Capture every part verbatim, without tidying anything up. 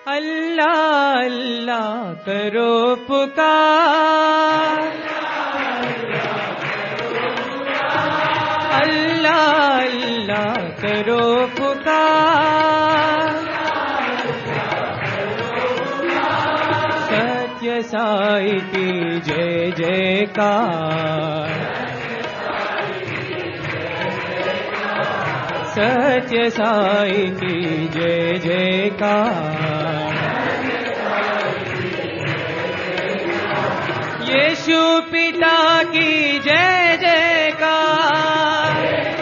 अल्लाह अल्लाह करो पुकार, अल्लाह अल्लाह करो पुकार, सत्य साई की जय जयकार, सत्य साई की जय जयकार, यीशु पिता की जय जयकार,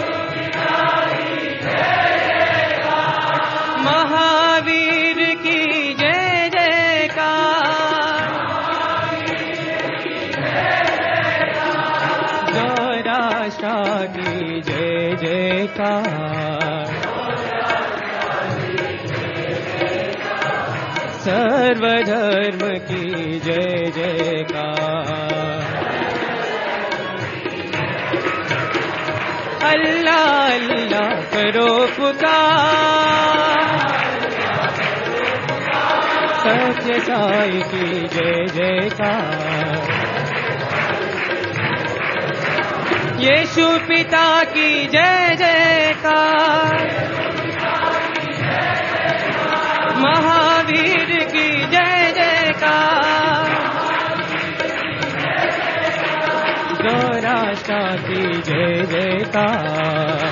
महावीर की जय जयकार, गौराष्टा की जय जयकार, सर्वधर्म की जय जयकार, अल्लाह अल्लाह करो पुकार, सत्य साई की जय जयकार, यीशु पिता की जय जयकार, महावीर की जय जयकार, गौराष्टा की जय जयकार,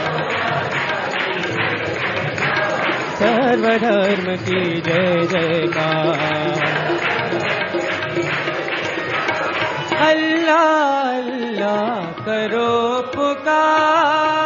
सर्वधर्म की जय जयकार, अल्लाह अल्लाह करो पुकार,